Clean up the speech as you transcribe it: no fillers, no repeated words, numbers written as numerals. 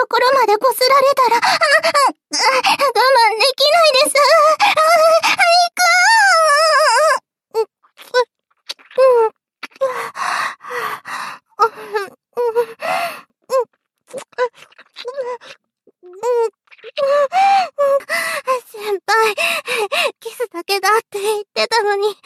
ところまでこすられたら、我慢できないです。先輩、キスだけだって言ってたのに、